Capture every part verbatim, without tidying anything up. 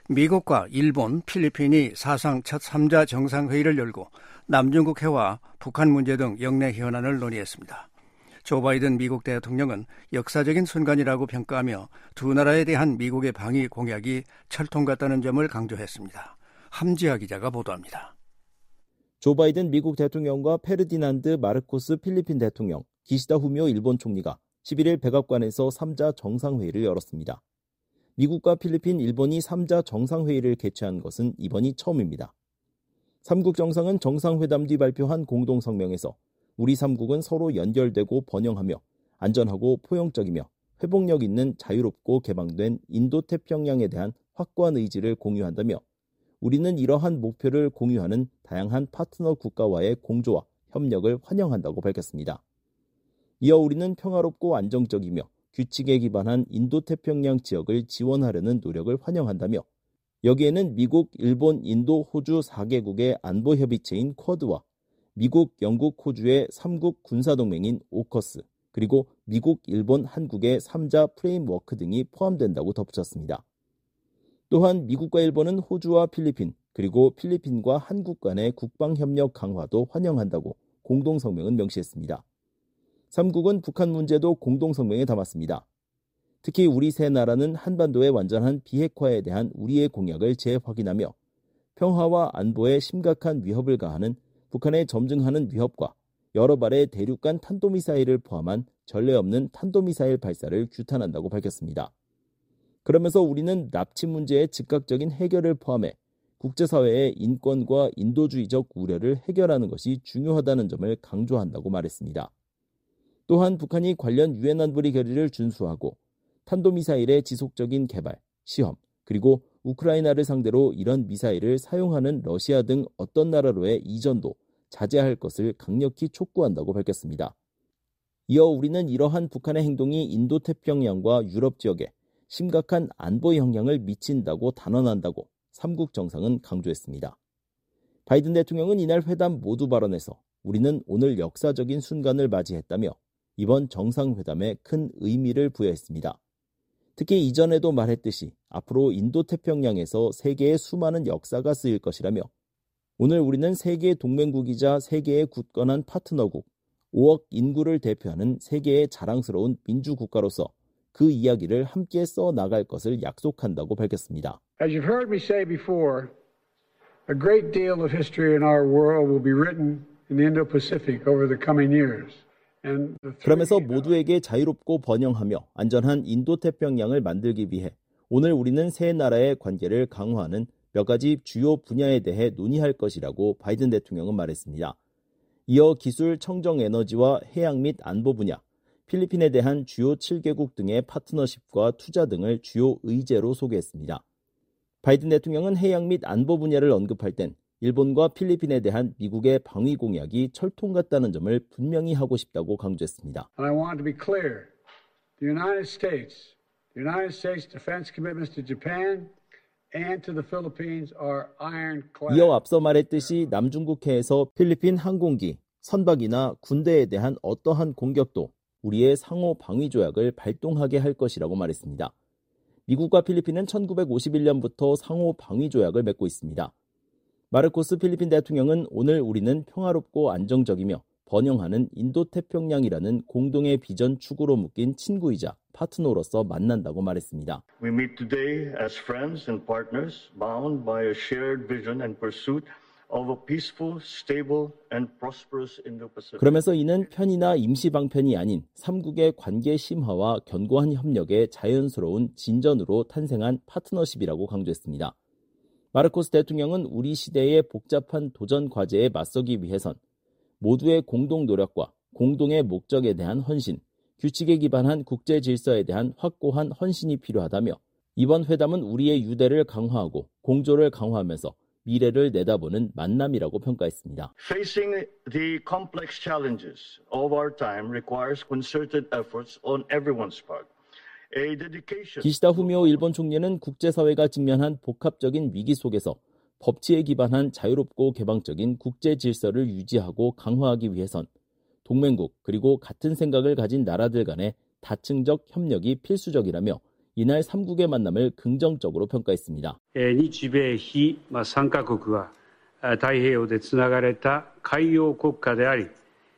미국과 일본, 필리핀이 사상 첫 삼 자 정상회의를 열고 남중국 해와 북한 문제 등 영내 현안을 논의했습니다. 조 바이든 미국 대통령은 역사적인 순간이라고 평가하며 두 나라에 대한 미국의 방위 공약이 철통 같다는 점을 강조했습니다. 함지아 기자가 보도합니다. 조 바이든 미국 대통령과 페르디난드 마르코스 필리핀 대통령, 기시다 후미오 일본 총리가 십일 일 백악관에서 삼 자 정상회의를 열었습니다. 미국과 필리핀, 일본이 삼 자 정상회의를 개최한 것은 이번이 처음입니다. 삼국 정상은 정상회담 뒤 발표한 공동성명에서 우리 삼국은 서로 연결되고 번영하며 안전하고 포용적이며 회복력 있는 자유롭고 개방된 인도태평양에 대한 확고한 의지를 공유한다며 우리는 이러한 목표를 공유하는 다양한 파트너 국가와의 공조와 협력을 환영한다고 밝혔습니다. 이어 우리는 평화롭고 안정적이며 규칙에 기반한 인도태평양 지역을 지원하려는 노력을 환영한다며 여기에는 미국, 일본, 인도, 호주 사 개국의 안보협의체인 쿼드와 미국, 영국, 호주의 삼국 군사동맹인 오커스, 그리고 미국, 일본, 한국의 삼 자 프레임워크 등이 포함된다고 덧붙였습니다. 또한 미국과 일본은 호주와 필리핀, 그리고 필리핀과 한국 간의 국방협력 강화도 환영한다고 공동성명은 명시했습니다. 삼국은 북한 문제도 공동성명에 담았습니다. 특히 우리 세 나라는 한반도의 완전한 비핵화에 대한 우리의 공약을 재확인하며 평화와 안보에 심각한 위협을 가하는 북한의 점증하는 위협과 여러 발의 대륙간 탄도미사일을 포함한 전례 없는 탄도미사일 발사를 규탄한다고 밝혔습니다. 그러면서 우리는 납치 문제의 즉각적인 해결을 포함해 국제사회의 인권과 인도주의적 우려를 해결하는 것이 중요하다는 점을 강조한다고 말했습니다. 또한 북한이 관련 유엔 안보리 결의를 준수하고 탄도미사일의 지속적인 개발, 시험, 그리고 우크라이나를 상대로 이런 미사일을 사용하는 러시아 등 어떤 나라로의 이전도 자제할 것을 강력히 촉구한다고 밝혔습니다. 이어 우리는 이러한 북한의 행동이 인도태평양과 유럽 지역에 심각한 안보 영향을 미친다고 단언한다고 삼국 정상은 강조했습니다. 바이든 대통령은 이날 회담 모두 발언에서 우리는 오늘 역사적인 순간을 맞이했다며 이번 정상회담에 큰 의미를 부여했습니다. 특히 이전에도 말했듯이 앞으로 인도태평양에서 세계의 수많은 역사가 쓰일 것이라며 오늘 우리는 세계의 동맹국이자 세계의 굳건한 파트너국, 오억 인구를 대표하는 세계의 자랑스러운 민주국가로서 그 이야기를 함께 써나갈 것을 약속한다고 밝혔습니다. As you've heard me say before, a great deal of history in our world will be written in the Indo-Pacific over the coming years. 그러면서 모두에게 자유롭고 번영하며 안전한 인도태평양을 만들기 위해 오늘 우리는 세 나라의 관계를 강화하는 몇 가지 주요 분야에 대해 논의할 것이라고 바이든 대통령은 말했습니다. 이어 기술, 청정에너지와 해양 및 안보 분야, 필리핀에 대한 주요 칠 개국 등의 파트너십과 투자 등을 주요 의제로 소개했습니다. 바이든 대통령은 해양 및 안보 분야를 언급할 땐 일본과 필리핀에 대한 미국의 방위 공약이 철통 같다는 점을 분명히 하고 싶다고 강조했습니다. And I want to be clear. The United States, the United States defense commitments to Japan and to the Philippines are ironclad. 이어 앞서 말했듯이 남중국해에서 필리핀 항공기, 선박이나 군대에 대한 어떠한 공격도 우리의 상호 방위 조약을 발동하게 할 것이라고 말했습니다. 미국과 필리핀은 천구백오십일 년부터 상호 방위 조약을 맺고 있습니다. 마르코스 필리핀 대통령은 오늘 우리는 평화롭고 안정적이며 번영하는 인도태평양이라는 공동의 비전 축으로 묶인 친구이자 파트너로서 만난다고 말했습니다. We meet today as friends and partners bound by a shared vision and pursuit of a peaceful, stable and prosperous Indo-Pacific. 그러면서 이는 편이나 임시 방편이 아닌 삼국의 관계 심화와 견고한 협력의 자연스러운 진전으로 탄생한 파트너십이라고 강조했습니다. 마르코스 대통령은 우리 시대의 복잡한 도전 과제에 맞서기 위해선 모두의 공동 노력과 공동의 목적에 대한 헌신, 규칙에 기반한 국제 질서에 대한 확고한 헌신이 필요하다며 이번 회담은 우리의 유대를 강화하고 공조를 강화하면서 미래를 내다보는 만남이라고 평가했습니다. Facing the complex challenges of our time requires concerted efforts on everyone's part. 기시다 후미오 일본 총리는 국제사회가 직면한 복합적인 위기 속에서 법치에 기반한 자유롭고 개방적인 국제 질서를 유지하고 강화하기 위해선 동맹국 그리고 같은 생각을 가진 나라들 간의 다층적 협력이 필수적이라며 이날 삼국의 만남을 긍정적으로 평가했습니다. 日米非さんカ国は太平洋でつながれた海洋国家であり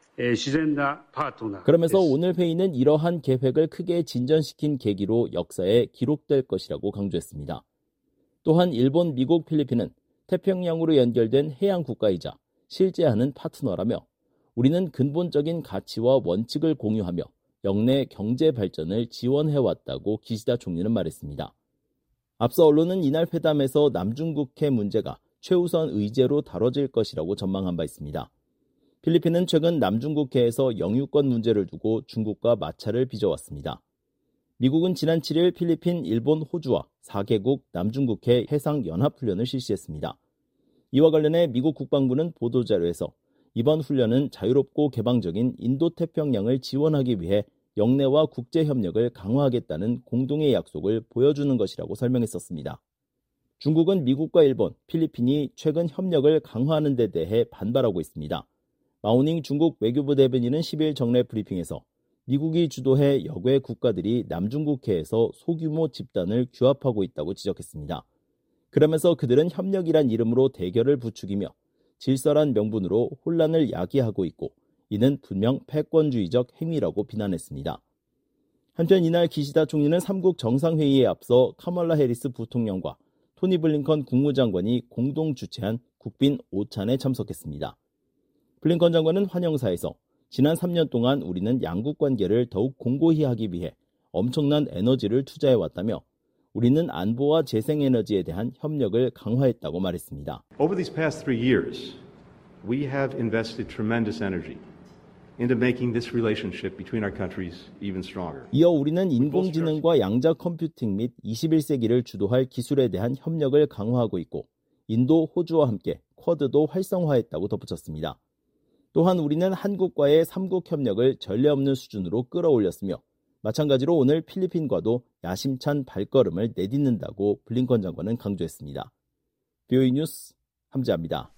그러면서 오늘 회의는 이러한 계획을 크게 진전시킨 계기로 역사에 기록될 것이라고 강조했습니다. 또한 일본, 미국, 필리핀은 태평양으로 연결된 해양 국가이자 실제하는 파트너라며 우리는 근본적인 가치와 원칙을 공유하며 영내 경제 발전을 지원해왔다고 기시다 총리는 말했습니다. 앞서 언론은 이날 회담에서 남중국해 문제가 최우선 의제로 다뤄질 것이라고 전망한 바 있습니다. 필리핀은 최근 남중국해에서 영유권 문제를 두고 중국과 마찰을 빚어왔습니다. 미국은 지난 칠 일 필리핀, 일본, 호주와 사 개국 남중국해 해상연합훈련을 실시했습니다. 이와 관련해 미국 국방부는 보도자료에서 이번 훈련은 자유롭고 개방적인 인도태평양을 지원하기 위해 영내와 국제협력을 강화하겠다는 공동의 약속을 보여주는 것이라고 설명했었습니다. 중국은 미국과 일본, 필리핀이 최근 협력을 강화하는 데 대해 반발하고 있습니다. 마오닝 중국 외교부 대변인은 십 일 정례 브리핑에서 미국이 주도해 여괴 국가들이 남중국해에서 소규모 집단을 규합하고 있다고 지적했습니다. 그러면서 그들은 협력이란 이름으로 대결을 부추기며 질서란 명분으로 혼란을 야기하고 있고 이는 분명 패권주의적 행위라고 비난했습니다. 한편 이날 기시다 총리는 삼국 정상회의에 앞서 카멀라 해리스 부통령과 토니 블링컨 국무장관이 공동 주최한 국빈 오찬에 참석했습니다. 블링컨 장관은 환영사에서 지난 삼 년 동안 우리는 양국 관계를 더욱 공고히 하기 위해 엄청난 에너지를 투자해왔다며 우리는 안보와 재생에너지에 대한 협력을 강화했다고 말했습니다. Over these past three years, we have invested tremendous energy into making this relationship between our countries even stronger. 이어 우리는 인공지능과 양자 컴퓨팅 및 이십일 세기를 주도할 기술에 대한 협력을 강화하고 있고 인도, 호주와 함께 쿼드도 활성화했다고 덧붙였습니다. 또한 우리는 한국과의 삼국 협력을 전례 없는 수준으로 끌어올렸으며 마찬가지로 오늘 필리핀과도 야심찬 발걸음을 내딛는다고 블링컨 장관은 강조했습니다. 비오이 뉴스 함지아입니다.